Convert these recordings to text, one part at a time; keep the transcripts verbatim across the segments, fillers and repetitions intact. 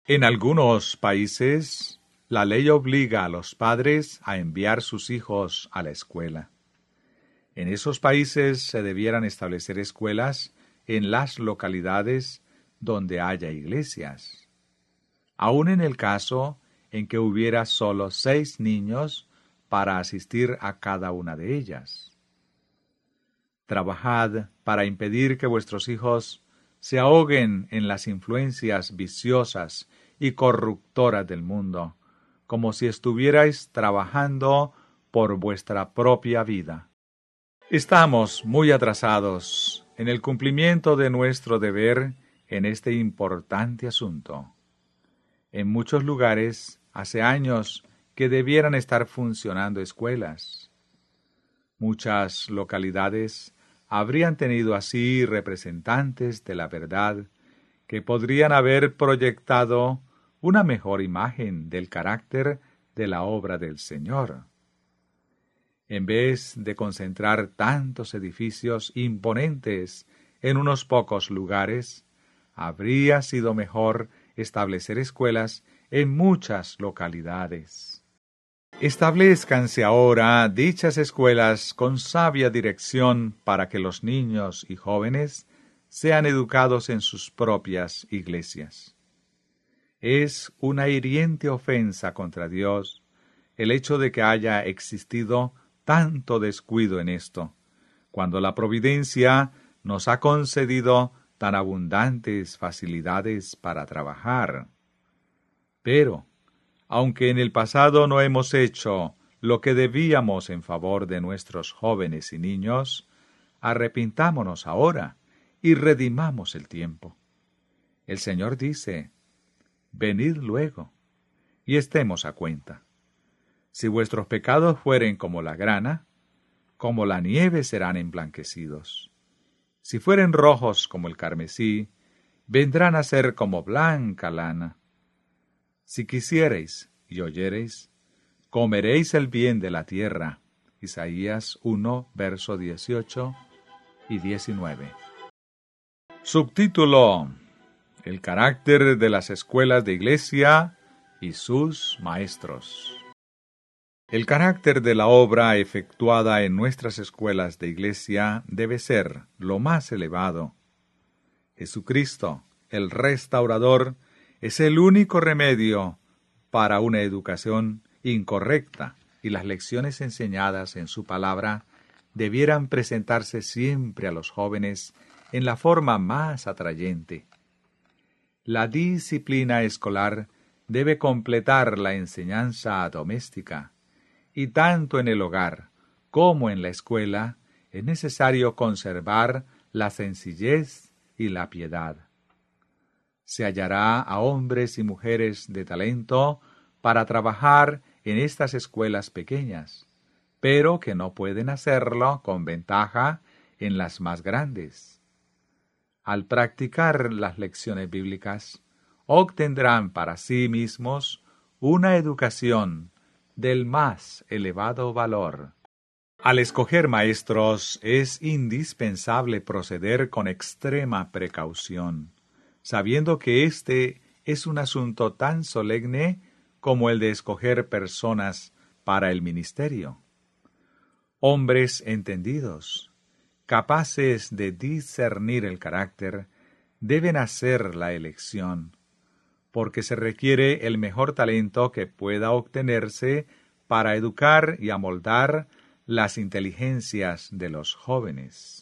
En algunos países, la ley obliga a los padres a enviar sus hijos a la escuela. En esos países se debieran establecer escuelas en las localidades donde haya iglesias. Aun en el caso en que hubiera solo seis niños para asistir a cada una de ellas. Trabajad para impedir que vuestros hijos se ahoguen en las influencias viciosas y corruptoras del mundo, como si estuvierais trabajando por vuestra propia vida. Estamos muy atrasados en el cumplimiento de nuestro deber en este importante asunto. En muchos lugares, hace años que debieran estar funcionando escuelas. Muchas localidades habrían tenido así representantes de la verdad que podrían haber proyectado una mejor imagen del carácter de la obra del Señor. En vez de concentrar tantos edificios imponentes en unos pocos lugares, habría sido mejor establecer escuelas en muchas localidades. Establezcanse ahora dichas escuelas con sabia dirección para que los niños y jóvenes sean educados en sus propias iglesias. Es una hiriente ofensa contra Dios el hecho de que haya existido tanto descuido en esto, cuando la providencia nos ha concedido tan abundantes facilidades para trabajar. Pero, aunque en el pasado no hemos hecho lo que debíamos en favor de nuestros jóvenes y niños, arrepintámonos ahora y redimamos el tiempo. El Señor dice: venid luego, y estemos a cuenta. Si vuestros pecados fueren como la grana, como la nieve serán emblanquecidos. Si fueren rojos como el carmesí, vendrán a ser como blanca lana. Si quisiereis y oyereis, comeréis el bien de la tierra. Isaías uno, verso dieciocho y diecinueve. Subtítulo: El carácter de las escuelas de iglesia y sus maestros. El carácter de la obra efectuada en nuestras escuelas de iglesia debe ser lo más elevado. Jesucristo, el restaurador, es el único remedio para una educación incorrecta, y las lecciones enseñadas en su palabra debieran presentarse siempre a los jóvenes en la forma más atrayente. La disciplina escolar debe completar la enseñanza doméstica, y tanto en el hogar como en la escuela es necesario conservar la sencillez y la piedad. Se hallará a hombres y mujeres de talento para trabajar en estas escuelas pequeñas, pero que no pueden hacerlo con ventaja en las más grandes. Al practicar las lecciones bíblicas, obtendrán para sí mismos una educación del más elevado valor. Al escoger maestros es indispensable proceder con extrema precaución, sabiendo que este es un asunto tan solemne como el de escoger personas para el ministerio. Hombres entendidos, capaces de discernir el carácter, deben hacer la elección, porque se requiere el mejor talento que pueda obtenerse para educar y amoldar las inteligencias de los jóvenes.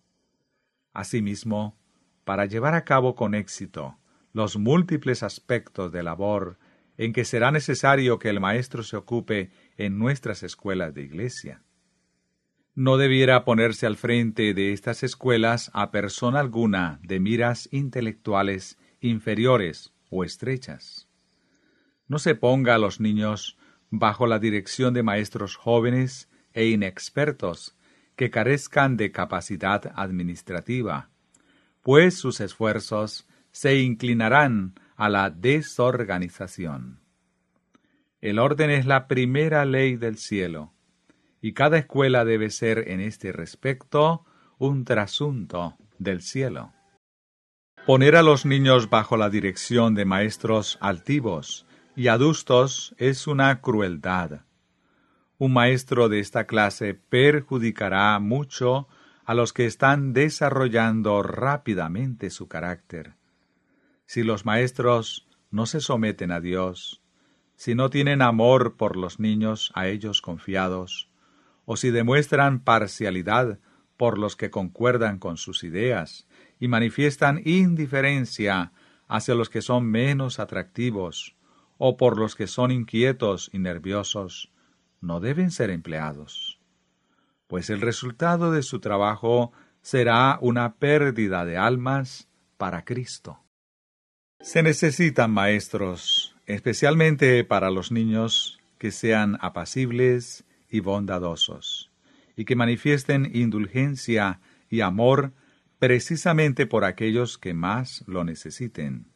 Asimismo, para llevar a cabo con éxito los múltiples aspectos de labor en que será necesario que el maestro se ocupe en nuestras escuelas de iglesia. No debiera ponerse al frente de estas escuelas a persona alguna de miras intelectuales inferiores o estrechas. No se ponga a los niños bajo la dirección de maestros jóvenes e inexpertos que carezcan de capacidad administrativa, pues sus esfuerzos se inclinarán a la desorganización. El orden es la primera ley del cielo, y cada escuela debe ser en este respecto un trasunto del cielo. Poner a los niños bajo la dirección de maestros altivos y adustos es una crueldad. Un maestro de esta clase perjudicará mucho a los que están desarrollando rápidamente su carácter. Si los maestros no se someten a Dios, si no tienen amor por los niños a ellos confiados, o si demuestran parcialidad por los que concuerdan con sus ideas y manifiestan indiferencia hacia los que son menos atractivos, o por los que son inquietos y nerviosos, no deben ser empleados, pues el resultado de su trabajo será una pérdida de almas para Cristo. Se necesitan maestros, especialmente para los niños, que sean apacibles y bondadosos, y que manifiesten indulgencia y amor precisamente por aquellos que más lo necesiten.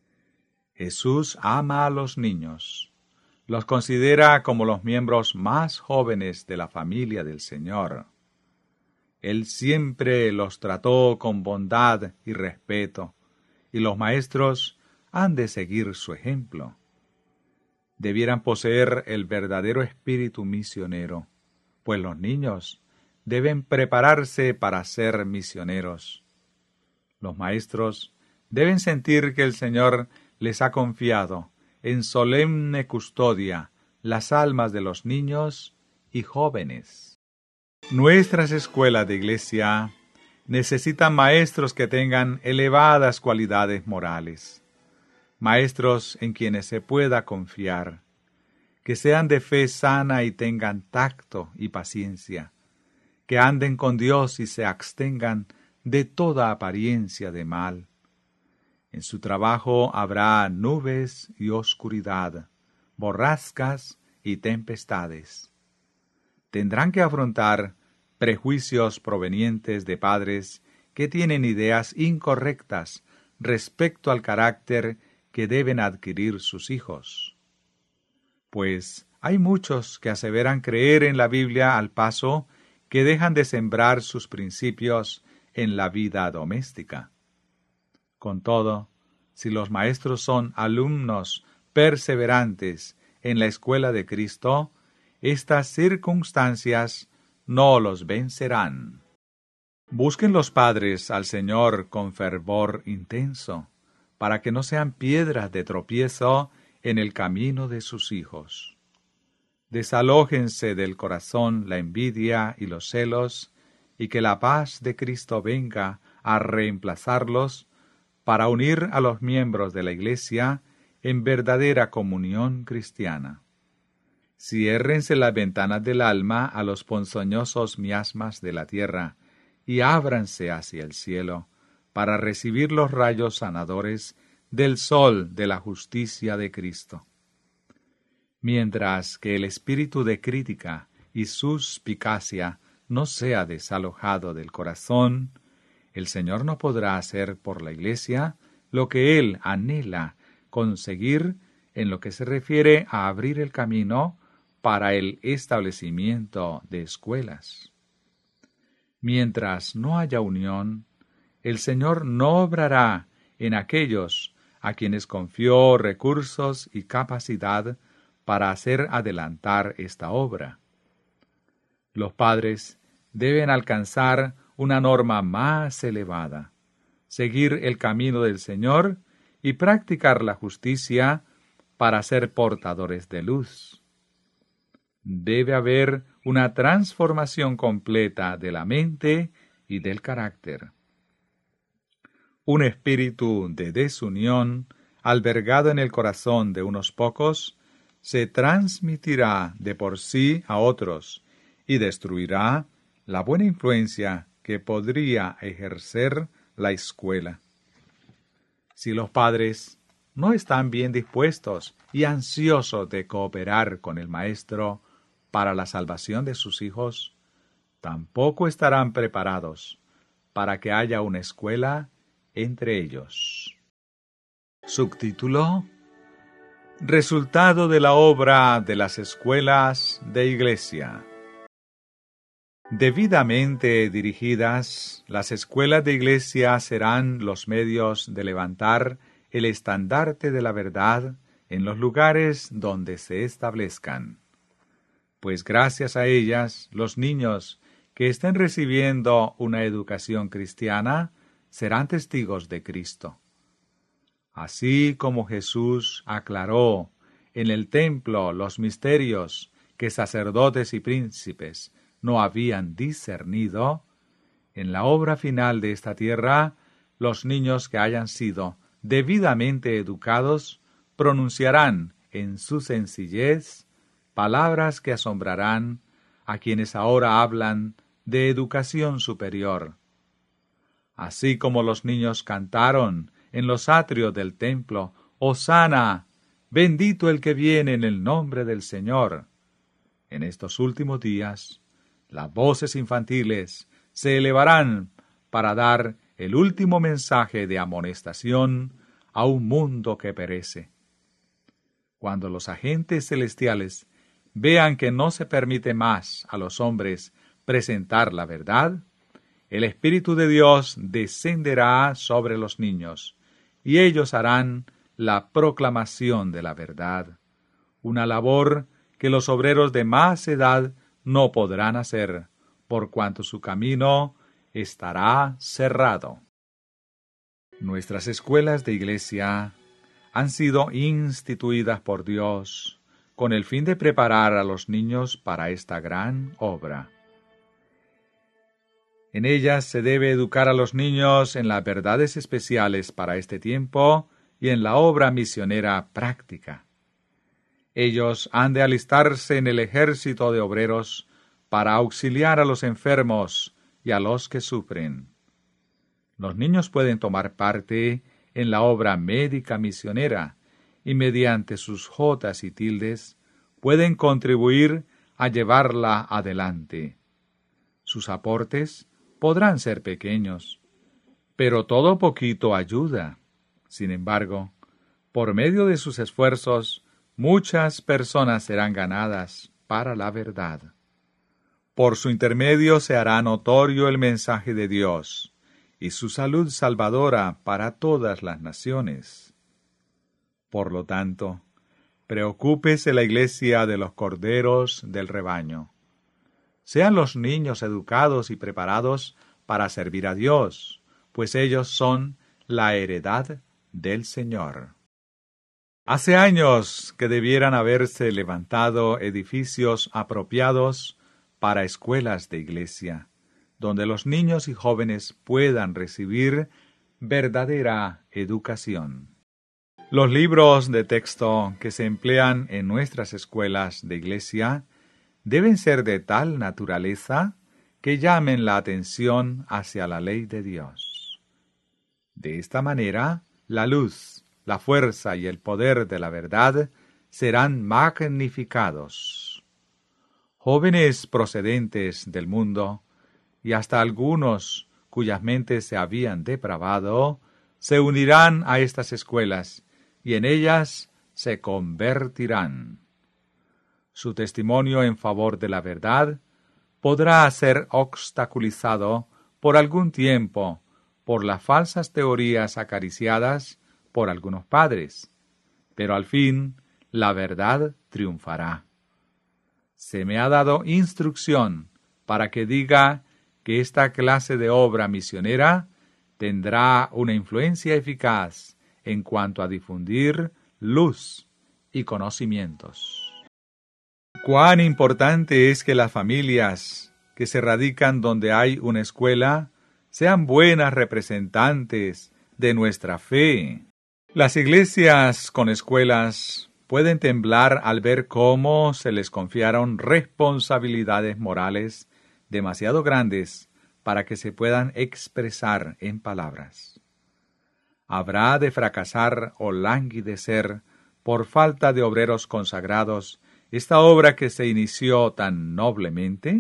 Jesús ama a los niños, los considera como los miembros más jóvenes de la familia del Señor. Él siempre los trató con bondad y respeto, y los maestros han de seguir su ejemplo. Debieran poseer el verdadero espíritu misionero, pues los niños deben prepararse para ser misioneros. Los maestros deben sentir que el Señor les ha confiado en solemne custodia las almas de los niños y jóvenes. Nuestras escuelas de iglesia necesitan maestros que tengan elevadas cualidades morales, maestros en quienes se pueda confiar, que sean de fe sana y tengan tacto y paciencia, que anden con Dios y se abstengan de toda apariencia de mal. En su trabajo habrá nubes y oscuridad, borrascas y tempestades. Tendrán que afrontar prejuicios provenientes de padres que tienen ideas incorrectas respecto al carácter que deben adquirir sus hijos. Pues hay muchos que aseveran creer en la Biblia al paso que dejan de sembrar sus principios en la vida doméstica. Con todo, si los maestros son alumnos perseverantes en la escuela de Cristo, estas circunstancias no los vencerán. Busquen los padres al Señor con fervor intenso, para que no sean piedras de tropiezo en el camino de sus hijos. Desalójense del corazón la envidia y los celos, y que la paz de Cristo venga a reemplazarlos para unir a los miembros de la Iglesia en verdadera comunión cristiana. Ciérrense las ventanas del alma a los ponzoñosos miasmas de la tierra, y ábranse hacia el cielo, para recibir los rayos sanadores del sol de la justicia de Cristo. Mientras que el espíritu de crítica y suspicacia no sea desalojado del corazón, el Señor no podrá hacer por la Iglesia lo que Él anhela conseguir en lo que se refiere a abrir el camino para el establecimiento de escuelas. Mientras no haya unión, el Señor no obrará en aquellos a quienes confió recursos y capacidad para hacer adelantar esta obra. Los padres deben alcanzar una norma más elevada, seguir el camino del Señor y practicar la justicia para ser portadores de luz. Debe haber una transformación completa de la mente y del carácter. Un espíritu de desunión, albergado en el corazón de unos pocos, se transmitirá de por sí a otros y destruirá la buena influencia que podría ejercer la escuela. Si los padres no están bien dispuestos y ansiosos de cooperar con el maestro para la salvación de sus hijos, tampoco estarán preparados para que haya una escuela entre ellos. Subtítulo: Resultado de la obra de las escuelas de iglesia. Debidamente dirigidas, las escuelas de iglesia serán los medios de levantar el estandarte de la verdad en los lugares donde se establezcan. Pues gracias a ellas, los niños que estén recibiendo una educación cristiana serán testigos de Cristo. Así como Jesús aclaró en el templo los misterios que sacerdotes y príncipes no habían discernido, en la obra final de esta tierra, los niños que hayan sido debidamente educados pronunciarán en su sencillez palabras que asombrarán a quienes ahora hablan de educación superior. Así como los niños cantaron en los atrios del templo, «Hosana, bendito el que viene en el nombre del Señor». En estos últimos días, las voces infantiles se elevarán para dar el último mensaje de amonestación a un mundo que perece. Cuando los agentes celestiales vean que no se permite más a los hombres presentar la verdad, el Espíritu de Dios descenderá sobre los niños, y ellos harán la proclamación de la verdad, una labor que los obreros de más edad no podrán hacer, por cuanto su camino estará cerrado. Nuestras escuelas de iglesia han sido instituidas por Dios con el fin de preparar a los niños para esta gran obra. En ellas se debe educar a los niños en las verdades especiales para este tiempo y en la obra misionera práctica. Ellos han de alistarse en el ejército de obreros para auxiliar a los enfermos y a los que sufren. Los niños pueden tomar parte en la obra médica misionera y mediante sus jotas y tildes pueden contribuir a llevarla adelante. Sus aportes podrán ser pequeños, pero todo poquito ayuda. Sin embargo, por medio de sus esfuerzos, muchas personas serán ganadas para la verdad. Por su intermedio se hará notorio el mensaje de Dios y su salud salvadora para todas las naciones. Por lo tanto, preocúpese la iglesia de los corderos del rebaño. Sean los niños educados y preparados para servir a Dios, pues ellos son la heredad del Señor. Hace años que debieran haberse levantado edificios apropiados para escuelas de iglesia, donde los niños y jóvenes puedan recibir verdadera educación. Los libros de texto que se emplean en nuestras escuelas de iglesia deben ser de tal naturaleza que llamen la atención hacia la ley de Dios. De esta manera, la luz, la fuerza y el poder de la verdad serán magnificados. Jóvenes procedentes del mundo, y hasta algunos cuyas mentes se habían depravado, se unirán a estas escuelas, y en ellas se convertirán. Su testimonio en favor de la verdad podrá ser obstaculizado por algún tiempo por las falsas teorías acariciadas por algunos padres, pero al fin la verdad triunfará. Se me ha dado instrucción para que diga que esta clase de obra misionera tendrá una influencia eficaz en cuanto a difundir luz y conocimientos. Cuán importante es que las familias que se radican donde hay una escuela sean buenas representantes de nuestra fe. Las iglesias con escuelas pueden temblar al ver cómo se les confiaron responsabilidades morales demasiado grandes para que se puedan expresar en palabras. ¿Habrá de fracasar o languidecer por falta de obreros consagrados esta obra que se inició tan noblemente?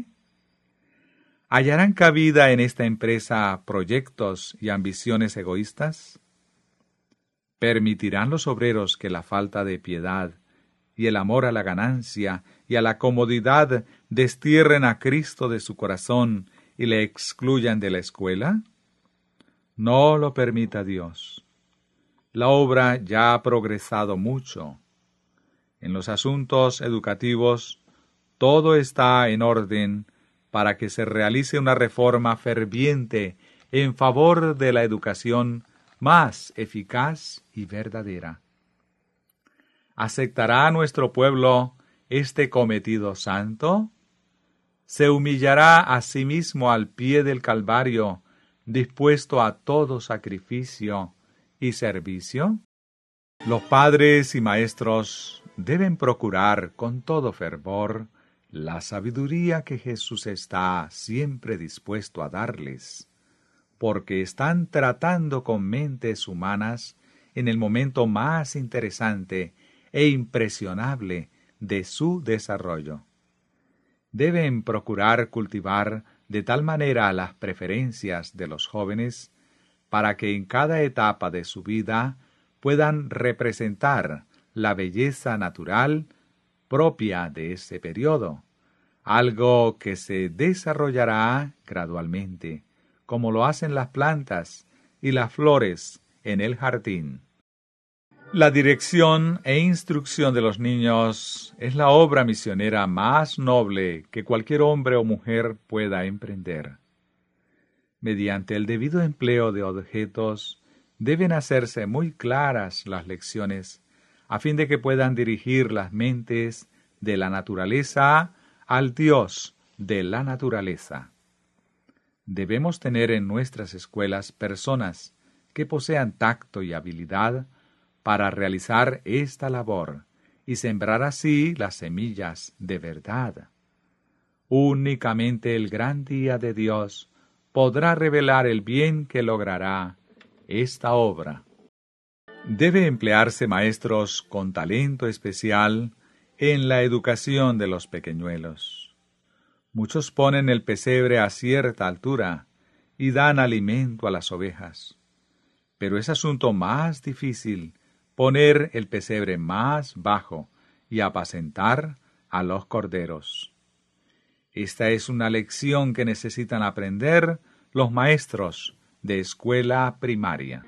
¿Hallarán cabida en esta empresa proyectos y ambiciones egoístas? ¿Permitirán los obreros que la falta de piedad y el amor a la ganancia y a la comodidad destierren a Cristo de su corazón y le excluyan de la escuela? No lo permita Dios. La obra ya ha progresado mucho. En los asuntos educativos, todo está en orden para que se realice una reforma ferviente en favor de la educación más eficaz y verdadera. ¿Aceptará nuestro pueblo este cometido santo? ¿Se humillará a sí mismo al pie del Calvario, dispuesto a todo sacrificio y servicio? Los padres y maestros deben procurar con todo fervor la sabiduría que Jesús está siempre dispuesto a darles, porque están tratando con mentes humanas en el momento más interesante e impresionable de su desarrollo. Deben procurar cultivar de tal manera las preferencias de los jóvenes para que en cada etapa de su vida puedan representar la belleza natural propia de ese periodo, algo que se desarrollará gradualmente, como lo hacen las plantas y las flores en el jardín. La dirección e instrucción de los niños es la obra misionera más noble que cualquier hombre o mujer pueda emprender. Mediante el debido empleo de objetos, deben hacerse muy claras las lecciones, a fin de que puedan dirigir las mentes de la naturaleza al Dios de la naturaleza. Debemos tener en nuestras escuelas personas que posean tacto y habilidad para realizar esta labor y sembrar así las semillas de verdad. Únicamente el gran día de Dios podrá revelar el bien que logrará esta obra. Debe emplearse maestros con talento especial en la educación de los pequeñuelos. Muchos ponen el pesebre a cierta altura y dan alimento a las ovejas, pero es asunto más difícil poner el pesebre más bajo y apacentar a los corderos. Esta es una lección que necesitan aprender los maestros de escuela primaria.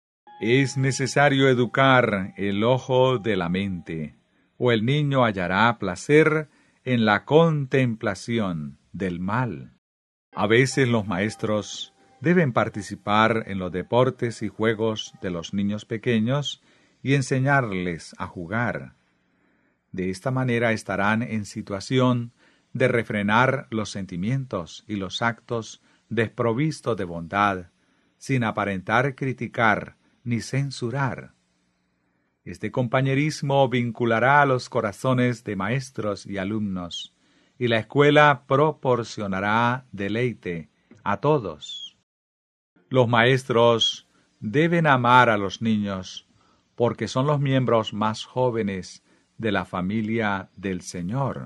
Es necesario educar el ojo de la mente, o el niño hallará placer en la contemplación del mal. A veces los maestros deben participar en los deportes y juegos de los niños pequeños y enseñarles a jugar. De esta manera estarán en situación de refrenar los sentimientos y los actos desprovistos de bondad, sin aparentar criticar ni censurar. Este compañerismo vinculará a los corazones de maestros y alumnos, y la escuela proporcionará deleite a todos. Los maestros deben amar a los niños, porque son los miembros más jóvenes de la familia del Señor.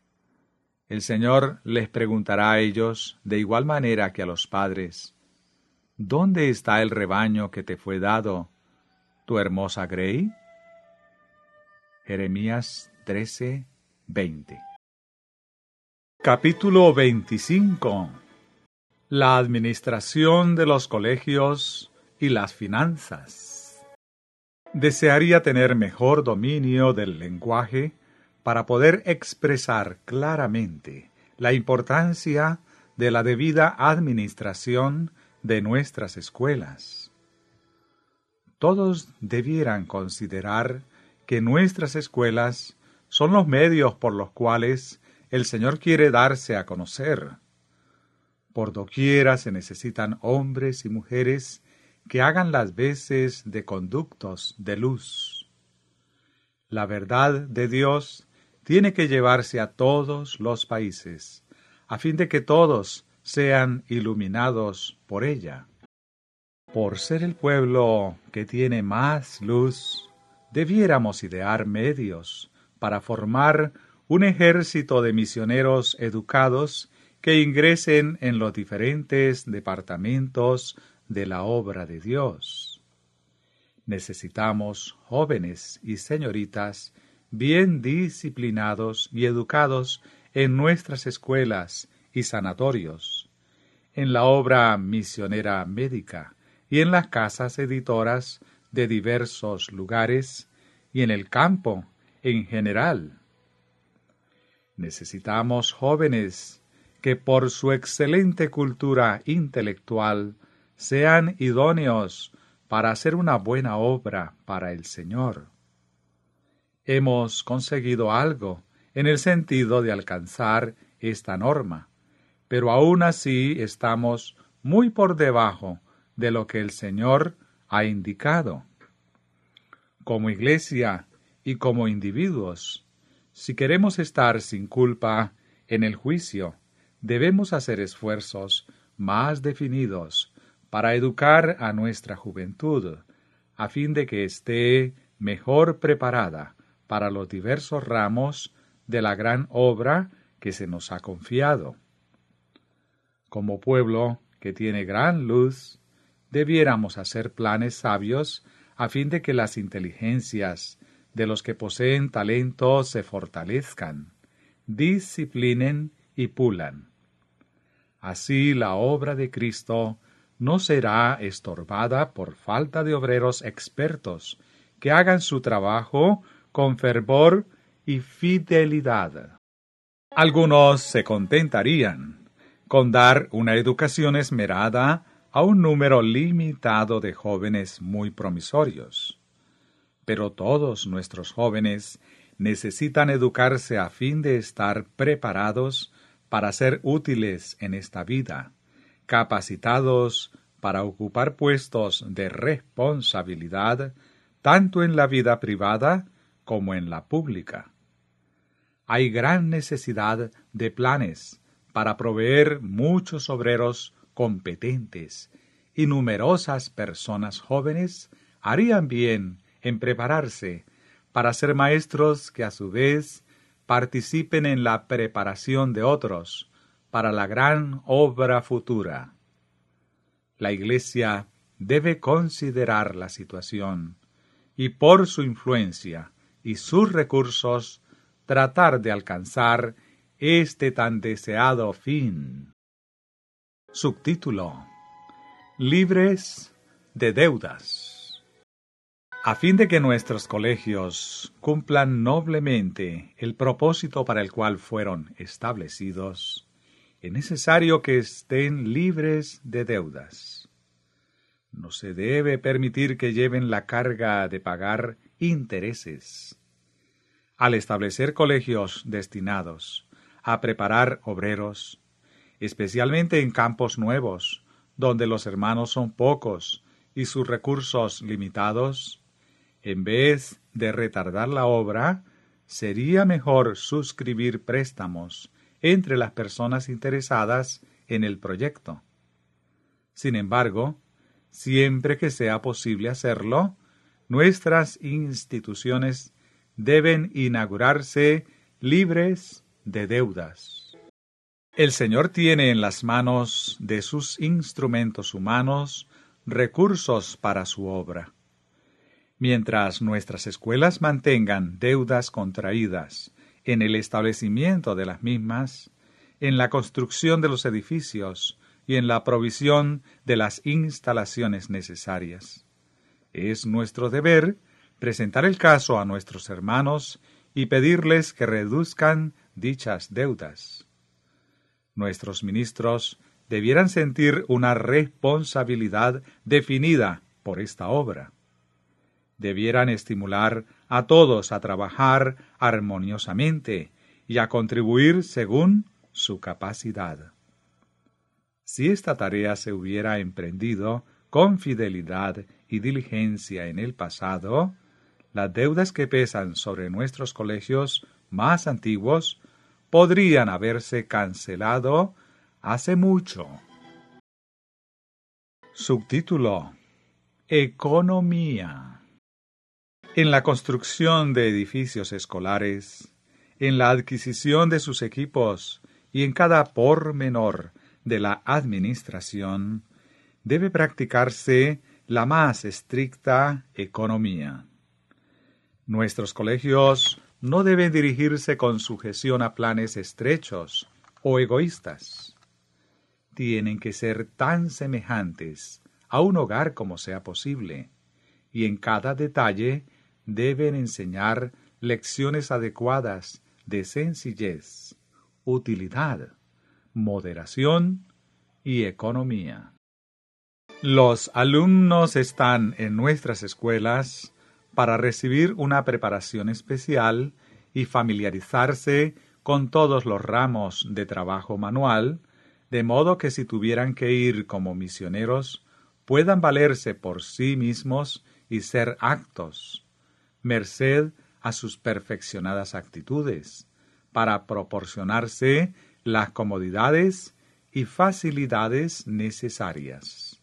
El Señor les preguntará a ellos, de igual manera que a los padres: ¿dónde está el rebaño que te fue dado, tu hermosa Grey? Jeremías trece, veinte. Capítulo veinticinco. La administración de los colegios y las finanzas. Desearía tener mejor dominio del lenguaje para poder expresar claramente la importancia de la debida administración de nuestras escuelas. Todos debieran considerar que nuestras escuelas son los medios por los cuales el Señor quiere darse a conocer. Por doquiera se necesitan hombres y mujeres que hagan las veces de conductos de luz. La verdad de Dios tiene que llevarse a todos los países, a fin de que todos sean iluminados por ella. Por ser el pueblo que tiene más luz, debiéramos idear medios para formar un ejército de misioneros educados que ingresen en los diferentes departamentos de la obra de Dios. Necesitamos jóvenes y señoritas bien disciplinados y educados en nuestras escuelas y sanatorios, en la obra misionera médica y en las casas editoras de diversos lugares y en el campo en general. Necesitamos jóvenes que por su excelente cultura intelectual sean idóneos para hacer una buena obra para el Señor. Hemos conseguido algo en el sentido de alcanzar esta norma, pero aún así estamos muy por debajo de lo que el Señor ha indicado. Como iglesia y como individuos, si queremos estar sin culpa en el juicio, debemos hacer esfuerzos más definidos para educar a nuestra juventud, a fin de que esté mejor preparada para los diversos ramos de la gran obra que se nos ha confiado. Como pueblo que tiene gran luz, debiéramos hacer planes sabios a fin de que las inteligencias de los que poseen talento se fortalezcan, disciplinen y pulan. Así la obra de Cristo no será estorbada por falta de obreros expertos que hagan su trabajo con fervor y fidelidad. Algunos se contentarían con dar una educación esmerada a un número limitado de jóvenes muy promisorios. Pero todos nuestros jóvenes necesitan educarse a fin de estar preparados para ser útiles en esta vida, capacitados para ocupar puestos de responsabilidad tanto en la vida privada como en la pública. Hay gran necesidad de planes para proveer muchos obreros competentes y numerosas personas jóvenes harían bien en prepararse para ser maestros que a su vez participen en la preparación de otros para la gran obra futura. La Iglesia debe considerar la situación y por su influencia y sus recursos tratar de alcanzar este tan deseado fin. Subtítulo: Libres de deudas. A fin de que nuestros colegios cumplan noblemente el propósito para el cual fueron establecidos, es necesario que estén libres de deudas. No se debe permitir que lleven la carga de pagar intereses. Al establecer colegios destinados a preparar obreros, especialmente en campos nuevos, donde los hermanos son pocos y sus recursos limitados, en vez de retardar la obra, sería mejor suscribir préstamos entre las personas interesadas en el proyecto. Sin embargo, siempre que sea posible hacerlo, nuestras instituciones deben inaugurarse libres de deudas. El Señor tiene en las manos de sus instrumentos humanos recursos para su obra. Mientras nuestras escuelas mantengan deudas contraídas en el establecimiento de las mismas, en la construcción de los edificios y en la provisión de las instalaciones necesarias, es nuestro deber presentar el caso a nuestros hermanos y pedirles que reduzcan dichas deudas. Nuestros ministros debieran sentir una responsabilidad definida por esta obra. Debieran estimular a todos a trabajar armoniosamente y a contribuir según su capacidad. Si esta tarea se hubiera emprendido con fidelidad y diligencia en el pasado, las deudas que pesan sobre nuestros colegios más antiguos podrían haberse cancelado hace mucho. Subtítulo: Economía. En la construcción de edificios escolares, en la adquisición de sus equipos y en cada pormenor de la administración, debe practicarse la más estricta economía. Nuestros colegios no deben dirigirse con sujeción a planes estrechos o egoístas. Tienen que ser tan semejantes a un hogar como sea posible, y en cada detalle deben enseñar lecciones adecuadas de sencillez, utilidad, moderación y economía. Los alumnos están en nuestras escuelas para recibir una preparación especial y familiarizarse con todos los ramos de trabajo manual, de modo que si tuvieran que ir como misioneros, puedan valerse por sí mismos y ser actos, merced a sus perfeccionadas actitudes, para proporcionarse las comodidades y facilidades necesarias.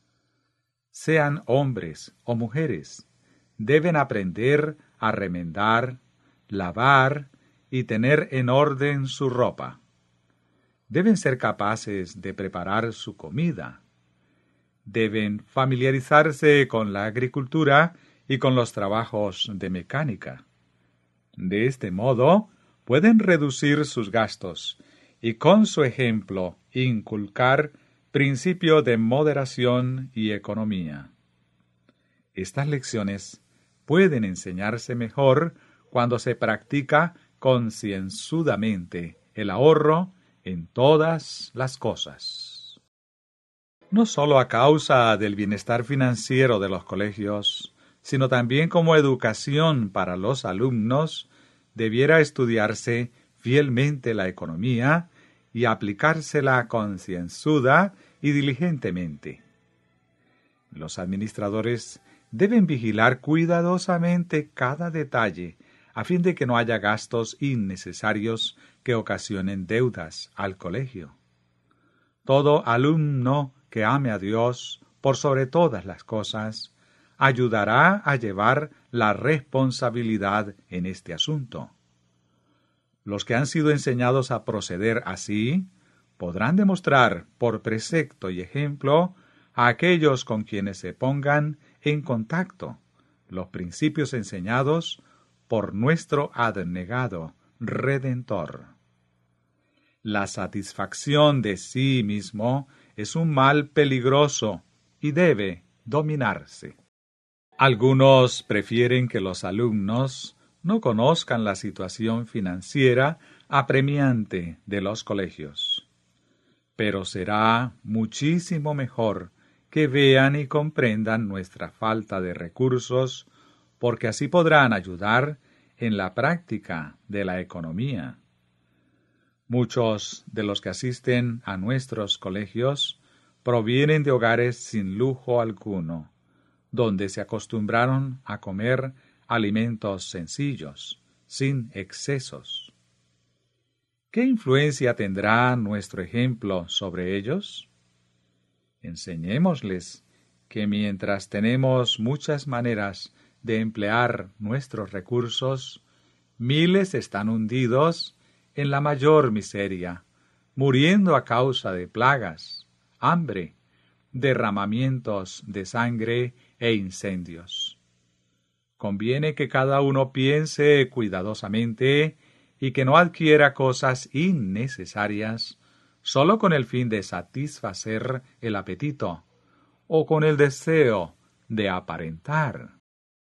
Sean hombres o mujeres, deben aprender a remendar, lavar y tener en orden su ropa. Deben ser capaces de preparar su comida. Deben familiarizarse con la agricultura y con los trabajos de mecánica. De este modo, pueden reducir sus gastos y con su ejemplo inculcar principio de moderación y economía. Estas lecciones pueden enseñarse mejor cuando se practica concienzudamente el ahorro en todas las cosas. No solo a causa del bienestar financiero de los colegios, sino también como educación para los alumnos, debiera estudiarse fielmente la economía y aplicársela concienzuda y diligentemente. Los administradores deben vigilar cuidadosamente cada detalle a fin de que no haya gastos innecesarios que ocasionen deudas al colegio. Todo alumno que ame a Dios por sobre todas las cosas ayudará a llevar la responsabilidad en este asunto. Los que han sido enseñados a proceder así podrán demostrar por precepto y ejemplo a aquellos con quienes se pongan en contacto los principios enseñados por nuestro abnegado Redentor. La satisfacción de sí mismo es un mal peligroso y debe dominarse. Algunos prefieren que los alumnos no conozcan la situación financiera apremiante de los colegios. Pero será muchísimo mejor que vean y comprendan nuestra falta de recursos, porque así podrán ayudar en la práctica de la economía. Muchos de los que asisten a nuestros colegios provienen de hogares sin lujo alguno, donde se acostumbraron a comer alimentos sencillos, sin excesos. ¿Qué influencia tendrá nuestro ejemplo sobre ellos? Enseñémosles que mientras tenemos muchas maneras de emplear nuestros recursos, miles están hundidos en la mayor miseria, muriendo a causa de plagas, hambre, derramamientos de sangre e incendios. Conviene que cada uno piense cuidadosamente y que no adquiera cosas innecesarias solo con el fin de satisfacer el apetito o con el deseo de aparentar.